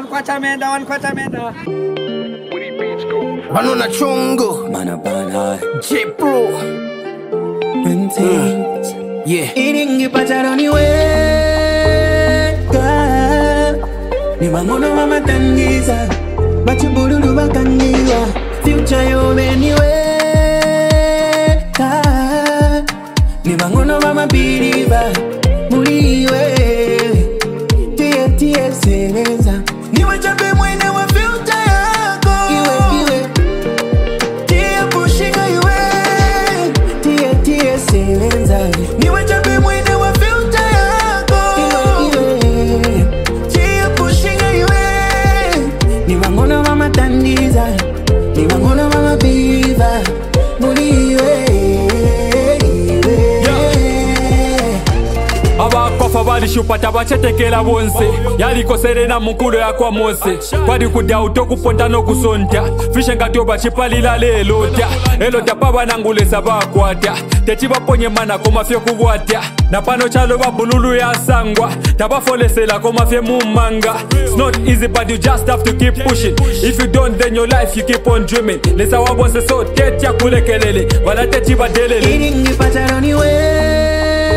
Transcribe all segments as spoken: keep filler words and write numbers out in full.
quarter meda, one quarter meda. Banana chungo, Manapana, J Pro. Things. Yeah. Eating you pataroni weka. Ni mangono mama tangiza. Bachiburu bakangiwa. Future yo anyway. Ni mangono mama biriba. Muriwe. Tie tie senza. Ni wachape mwene wa future yako. Iwe iwe. Tie pushinga iwe. Tie tie senza. Ni wachape mwene wa future yako. Iwe iwe. Tie pushinga iwe. Ni mangono mama tandiza. Ni mangono mama biva. Muriwe. Abakofa balishupata bachetekela bonse yaliko serena mukulu yakwa mose kwadi kudya utokuponta nokusonta fishe ngati obachipalila lelota elota baba nangulesa bakwata techibaponye mana komafye kubwata napano chalo babululu yasangwa tabafolesela komafye mumanga. It's not easy but you just have to keep pushing. If you don't then your life you keep on dreaming. Lesa wabonse so tetia kulekelele wala techiba delele Iringi pataroni weka.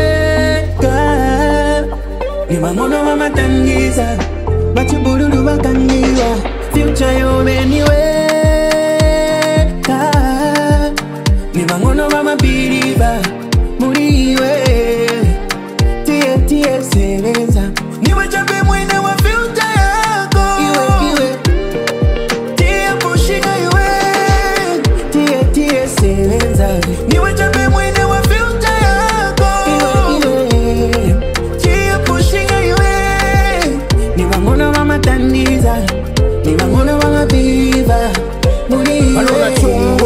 Ni mangono mama tangiza. Bachiburu bakangiwa. Future yo anyway. Ni mangono mama biriba. Muriwe. Tie tie senza. Ni wachape mwene wa future yako. Iwe iwe. Tie pushinga iwe. Tie tie senza. Ni wachape mwene wa future yako. Iwe iwe. Tie pushinga iwe. Ni mangono mama tandiza. Ni mangono mama biva. Muriwe. Banana chungo.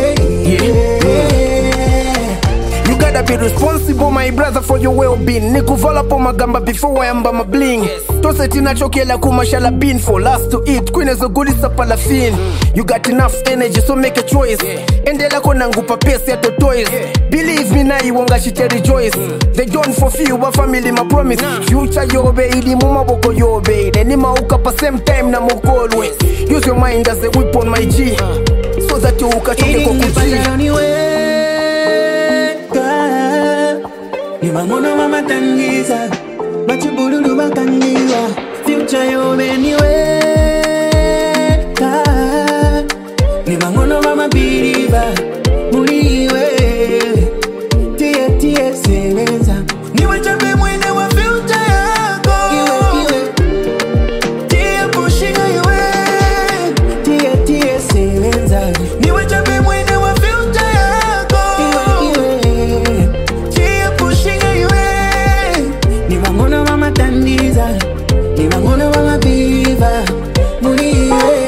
You gotta be responsible, my brother, for your well-being. Nikuvala po magamba before I amba my bling. Tose tina chokela kumashala bin for last to eat. Queen is a good palafin. You got enough energy, so make a choice. Endela kona ngupa pesa to toys. Believe me, na iwonga shite rejoice. They don't fulfill my family my promise. Future yobe, idi muma boko yobe. Then ima ukapa same time na moko always. Use your mind as a weapon, my G. So that you ukachoke kwa kuji. Ni mangono mama tangiza. Bachiburu bakangiwa. Future yo anyway. Ni mangono mama biriba. Muriwe. Tie tie senza. Ni wachape mwene wa future yako. Iwe iwe. Tie pushinga iwe. Tie tie senza. Ni wachape mwene wa future yako. Iwe iwe. Tie pushinga iwe. Ni mangono mama tandiza. Ni mangono mama biva. Muriwe.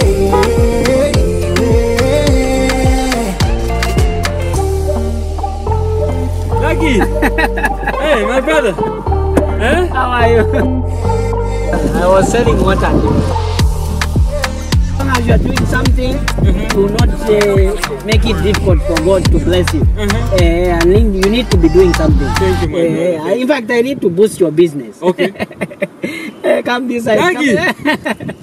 Lucky. Hey, my brother. Eh? How are you? I was selling water. As you are doing something, mm-hmm. do not uh, make it difficult for God to bless you. Mm-hmm. uh, and you need to be doing something. Thank you, uh, in fact, I need to boost your business. Okay. uh, come this side. Lucky. Come